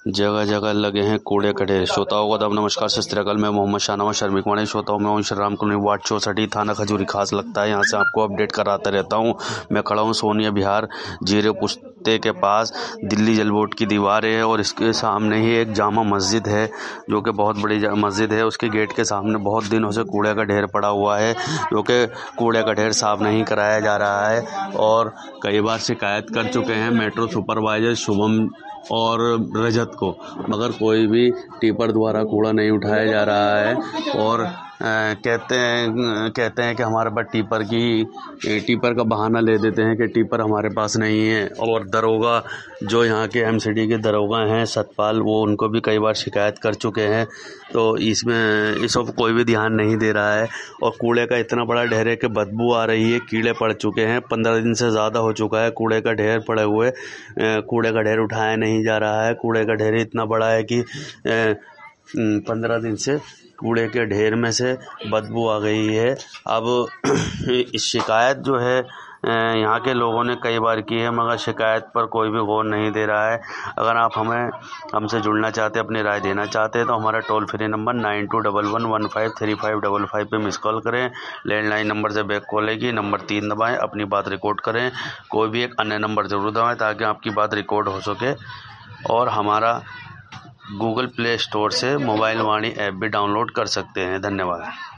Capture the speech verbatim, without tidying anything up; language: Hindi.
जगह जगह लगे हैं कूड़े के ढेर। श्रोताओं को आदाब, नमस्कार, सत श्री अकाल। मैं मोहम्मद शाहनवाज शर्मिक वाणी श्रोताओं में श्री राम कॉलोनी वार्ड चौसठ थाना खजूरी खास लगता है। यहाँ से आपको अपडेट कराता रहता हूँ। मैं खड़ा हूँ सोनिया बिहार जीरे पुस्ते के पास। दिल्ली जल बोर्ड की दीवार है और इसके सामने ही एक जामा मस्जिद है जो कि बहुत बड़ी मस्जिद है। उसके गेट के सामने बहुत दिनों से कूड़े का ढेर पड़ा हुआ है जो कि कूड़े का ढेर साफ नहीं कराया जा रहा है और कई बार शिकायत कर चुके हैं मेट्रो सुपरवाइजर शुभम और रजत को, मगर कोई भी टिपर द्वारा कूड़ा नहीं उठाया जा रहा है। और आ, कहते हैं कहते हैं कि हमारे पास टिपर की टिपर का बहाना ले देते हैं कि टिपर हमारे पास नहीं है। और दरोगा जो यहाँ के एमसीडी के दरोगा हैं सतपाल, वो उनको भी कई बार शिकायत कर चुके हैं। तो इसमें इस सब कोई भी ध्यान नहीं दे रहा है और कूड़े का इतना बड़ा ढेर है कि बदबू आ रही है, कीड़े पड़ चुके हैं। पंद्रह दिन से ज़्यादा हो चुका है कूड़े का ढेर पड़े हुए। कूड़े का ढेर उठाया नहीं जा रहा है। कूड़े का ढेर इतना बड़ा है कि पंद्रह दिन से कूड़े के ढेर में से बदबू आ गई है। अब इस शिकायत जो है यहाँ के लोगों ने कई बार की है, मगर शिकायत पर कोई भी गौर नहीं दे रहा है। अगर आप हमें हमसे जुड़ना चाहते, अपनी राय देना चाहते हैं तो हमारा toll free number nine two double one one five three five double five पर मिस कॉल करें। लैंडलाइन नंबर से बैक कॉल आएगी, नंबर तीन दबाएं, अपनी बात रिकॉर्ड करें। कोई भी एक अन्य नंबर ज़रूर दबाएं ताकि आपकी बात रिकॉर्ड हो सके। और हमारा गूगल प्ले स्टोर से मोबाइल वाणी ऐप भी डाउनलोड कर सकते हैं। धन्यवाद।